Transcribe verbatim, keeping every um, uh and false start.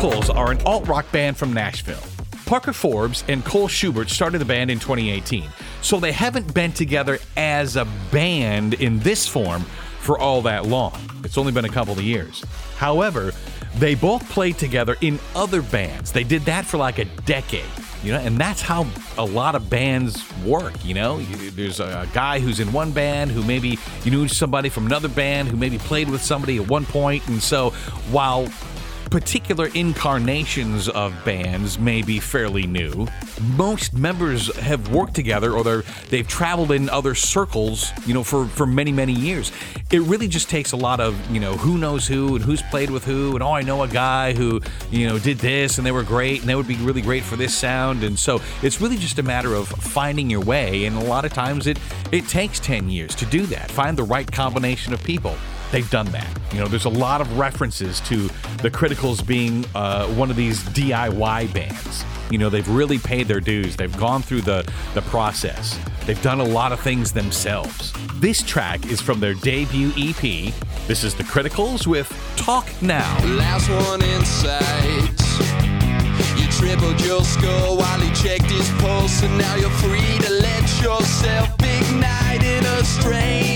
Criticals are an alt-rock band from Nashville. Parker Forbes and Cole Schubert started the band in twenty eighteen, so they haven't been together as a band in this form for all that long. It's only been a couple of years. However, they both played together in other bands. They did that for like a decade, you know, and that's how a lot of bands work, you know. There's a guy who's in one band who maybe you knew somebody from another band who maybe played with somebody at one point, and so while particular incarnations of bands may be fairly new, most members have worked together or they're, they've traveled in other circles, you know, for, for many, many years. It really just takes a lot of, you know, who knows who and who's played with who, and oh, I know a guy who, you know, did this and they were great and they would be really great for this sound. And so it's really just a matter of finding your way, and a lot of times it, it takes ten years to do that. Find the right combination of people. They've done that. You know, there's a lot of references to the Criticals being uh, one of these D I Y bands. You know, they've really paid their dues. They've gone through the, the process. They've done a lot of things themselves. This track is from their debut E P. This is the Criticals with Talk Now. Last one in sight. You tripled your score while he checked his pulse, and now you're free to let yourself ignite in a strange